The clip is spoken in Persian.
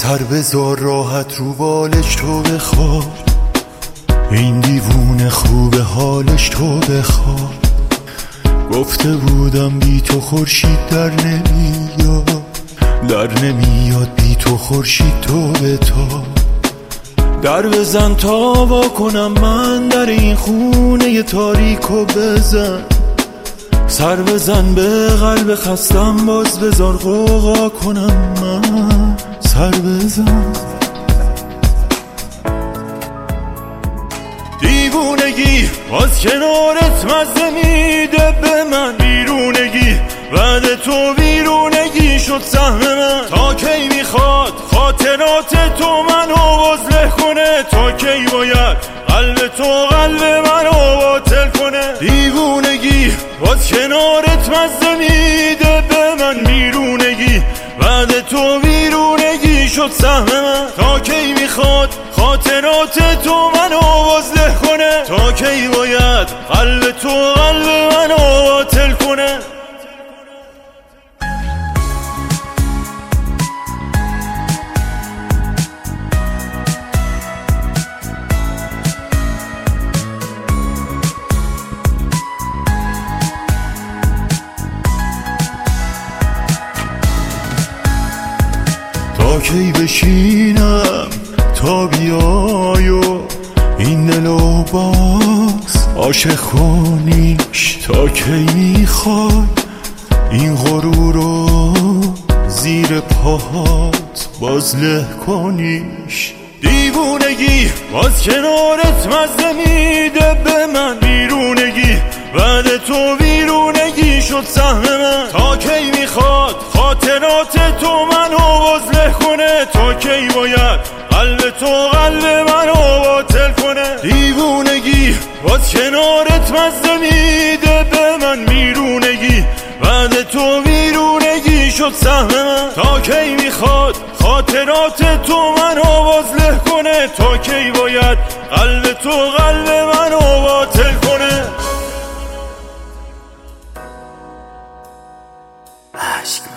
سر بذار راحت رو بالش تو بخواد، این دیوونه خوبه حالش تو بخواد. گفته بودم بی تو خورشید در نمیاد بی تو خورشید تو به تا. در بزن تا وا کنم من در این خونه تاریکو بزن، سر بزن به قلب خستم باز بذار غوغا کنم من، سر بزن. دیوونگی باز کنارت مزه میده به من، بیرونگی بعد تو بیرونگی شد سهم من. تا کی میخواد خاطرات تو منو وصله کنه، تا کی باید قلب تو قلب منو باطل کنه. دیوونگی باز کنارت مزه میده به من، بیرونگی بعد تو بیرونگی شد سهم من. تا کی میخواد خاطرات تو منو وصله کنه، تا کی باید قلب تو قلب منو باطل کنه. تا کی بشینم تا بیای و این دلو باز عاشق کنیش، تا کی میخوای این غرور رو زیر پاهات باز له کنیش. دیوونگی باز کنارت مزه میده به من، بیرونگی بعد تو بیرونگی شد سهم من. تا کی میخواد خاطرات تو منو وصله کنه، تا کی باید قلب تو قلب منو باطل کنه. دیوونگی باز کنارت مزه میده به من، بیرونگی بعد تو بیرونگی شد سهم من. تا کی میخواد خاطرات تو منو وصله کنه، تا کی باید قلب تو قلب منو باطل کنه. عشق